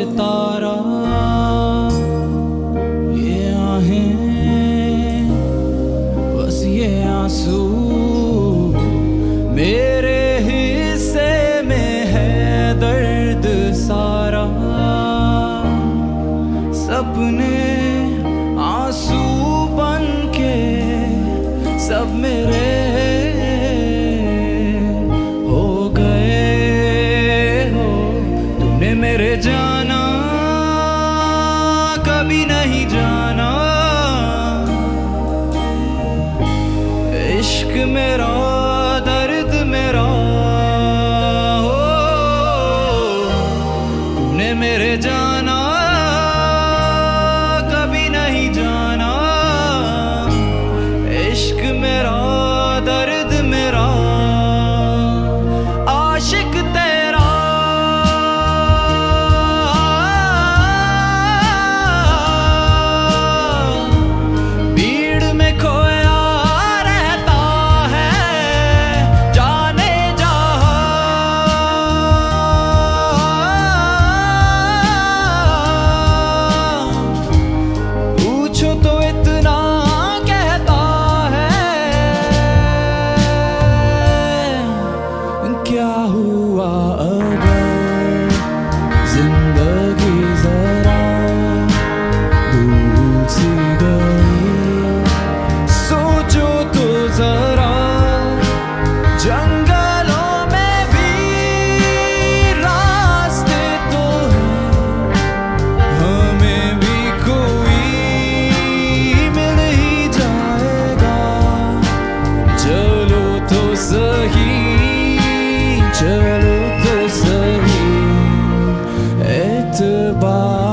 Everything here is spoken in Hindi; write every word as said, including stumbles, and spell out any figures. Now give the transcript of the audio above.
तारा, ये आहें बस ये आंसू मेरे हिस्से में है दर्द सारा। सपने आंसू बन के सब मेरे हो गए हो। तूने मेरे जाना कभी नहीं जाना, इश्क मेरा दर्द मेरा हो। तूने मेरे जाना कभी नहीं जाना, इश्क मेरा दर्द मेरा। आशिक तेरा भीड़ में खोया रहता है, जाने जहां पूछो तो इतना क्या हुआ अगर जिंदगी जरा भूल सी गई। सोचो तो जरा जंगलों में भी रास्ते तो हैं, हमें भी कोई मिल ही जाएगा। चलो तो सही चलो तो सही एतबार